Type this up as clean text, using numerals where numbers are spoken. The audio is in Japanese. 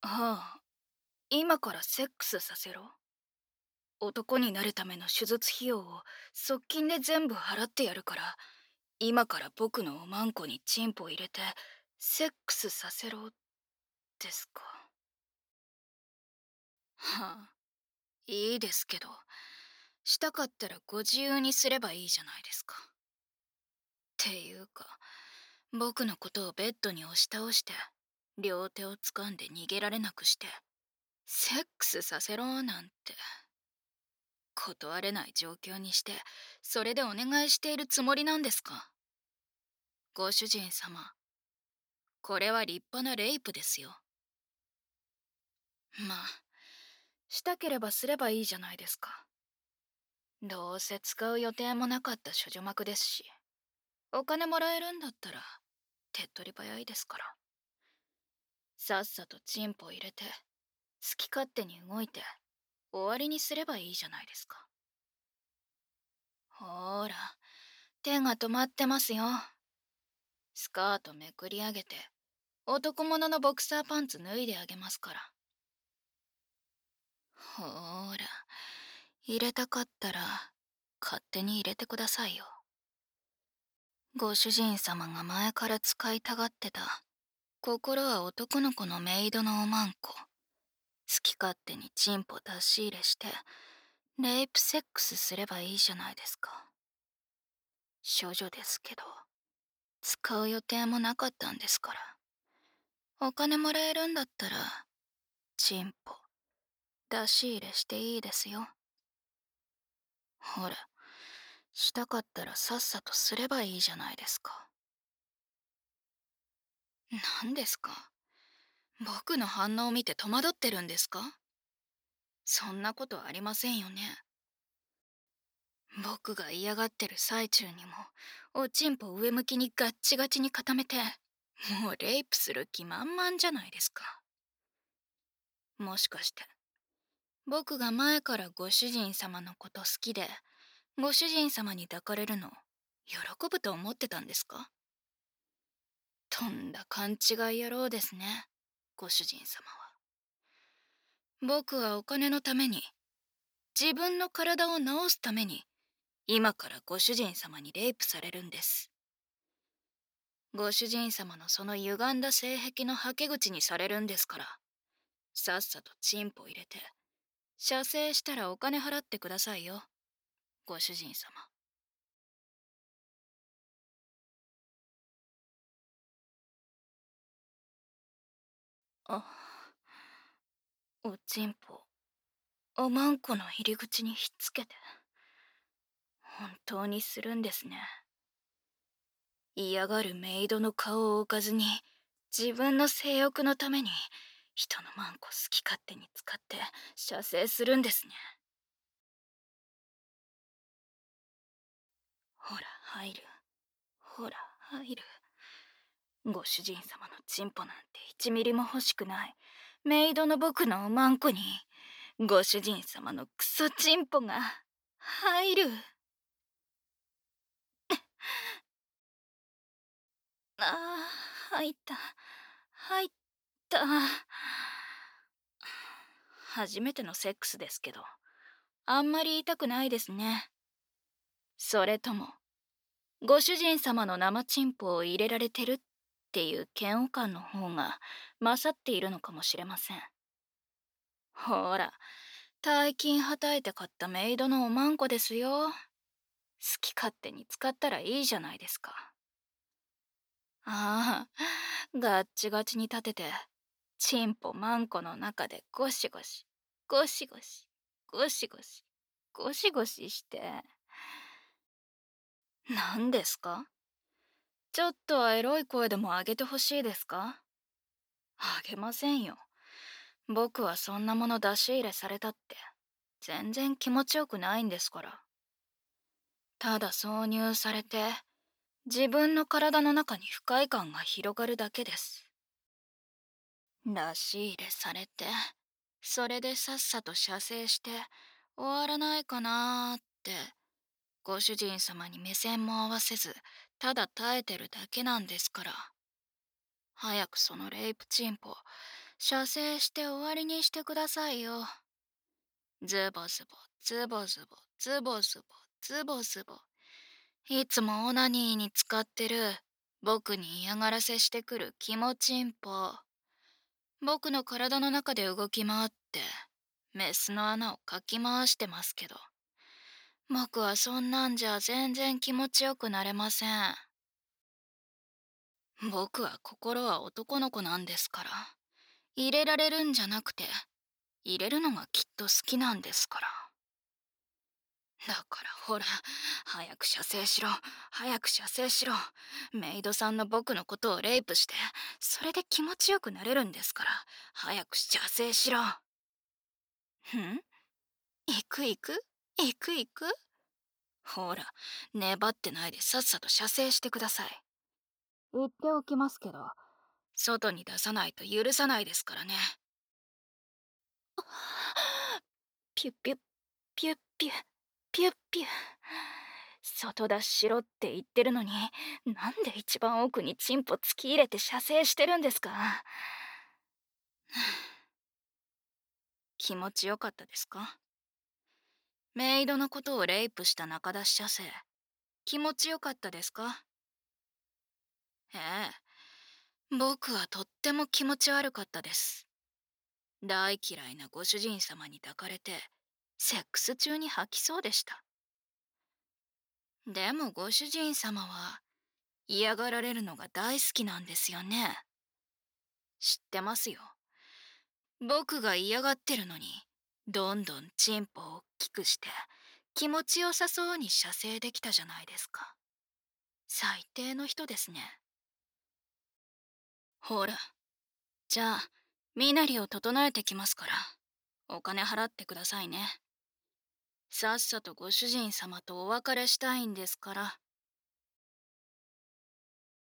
はあ、今からセックスさせろ。男になるための手術費用を側近で全部払ってやるから、今から僕のおまんこにチンポ入れて、セックスさせろ、ですか。はあ、いいですけど、したかったらご自由にすればいいじゃないですか。っていうか、僕のことをベッドに押し倒して、両手を掴んで逃げられなくして、セックスさせろなんて。断れない状況にして、それでお願いしているつもりなんですか？ご主人様、これは立派なレイプですよ。まあ、したければすればいいじゃないですか。どうせ使う予定もなかった処女膜ですし、お金もらえるんだったら、手っ取り早いですから。さっさとチンポ入れて、好き勝手に動いて、終わりにすればいいじゃないですか。ほーら、手が止まってますよ。スカートめくり上げて、男物のボクサーパンツ脱いであげますから。ほーら、入れたかったら、勝手に入れてくださいよ。ご主人様が前から使いたがってた、心は男の子のメイドのおまんこ。好き勝手にチンポ出し入れして、レイプセックスすればいいじゃないですか。処女ですけど、使う予定もなかったんですから。お金もらえるんだったら、チンポ、出し入れしていいですよ。ほら、したかったらさっさとすればいいじゃないですか。何ですか？僕の反応を見て戸惑ってるんですか？そんなことありませんよね。僕が嫌がってる最中にも、おちんぽ上向きにガッチガチに固めて、もうレイプする気満々じゃないですか。もしかして、僕が前からご主人様のこと好きで、ご主人様に抱かれるの、喜ぶと思ってたんですか？とんだ勘違い野郎ですね、ご主人様は。僕はお金のために、自分の体を治すために、今からご主人様にレイプされるんです。ご主人様のその歪んだ性癖のはけ口にされるんですから、さっさとチンポ入れて、射精したらお金払ってくださいよ、ご主人様。あ、おちんぽ、おまんこの入り口にひっつけて。本当にするんですね。嫌がるメイドの顔を置かずに、自分の性欲のために、人のマンコ好き勝手に使って射精するんですね。ほら入る。ほら入る。ご主人様のチンポなんて1ミリも欲しくない。メイドの僕のおまんこに、ご主人様のクソチンポが入る。ああ、入った。入った。初めてのセックスですけど、あんまり痛くないですね。それとも、ご主人様の生チンポを入れられてるっていう嫌悪感の方が勝っているのかもしれません。ほら、大金はたいて買ったメイドのおまんこですよ。好き勝手に使ったらいいじゃないですか。ああ、ガッチガチに立てて、チンポマンコの中でゴシゴシ、ゴシゴシ、ゴシゴシ、ゴシゴシして。何ですか？ちょっとはエロい声でも上げてほしいですか？あげませんよ。僕はそんなもの出し入れされたって、全然気持ちよくないんですから。ただ挿入されて、自分の体の中に不快感が広がるだけです。出し入れされて、それでさっさと射精して終わらないかなーって、ご主人様に目線も合わせず、ただ耐えてるだけなんですから。早くそのレイプチンポ、 射精して終わりにしてくださいよ。ズボズボ、ズボズボ、ズボズボ、ズボズボ。いつもオナニーに使ってる僕に嫌がらせしてくる気持ちんぽ。僕の体の中で動き回ってメスの穴をかき回してますけど、僕はそんなんじゃ全然気持ちよくなれません。僕は心は男の子なんですから、入れられるんじゃなくて入れるのがきっと好きなんですから。だからほら、早く射精しろ、早く射精しろ。メイドさんの僕のことをレイプして、それで気持ちよくなれるんですから、早く射精しろ。行く行く行く行く。ほら、粘ってないでさっさと射精してください。言っておきますけど、外に出さないと許さないですからね。ピュッピュッ、ピュッピュッ、ピュッピュッ。外出ししろって言ってるのに、なんで一番奥にチンポ突き入れて射精してるんですか？気持ちよかったですか？メイドのことをレイプした中出し射精、気持ちよかったですか？ええ、僕はとっても気持ち悪かったです。大嫌いなご主人様に抱かれて、セックス中に吐きそうでした。でもご主人様は嫌がられるのが大好きなんですよね。知ってますよ。僕が嫌がってるのに、どんどんチンポを大きくして、気持ちよさそうに射精できたじゃないですか。最低の人ですね。ほら、じゃあ、身なりを整えてきますから、お金払ってくださいね。さっさとご主人様とお別れしたいんですから。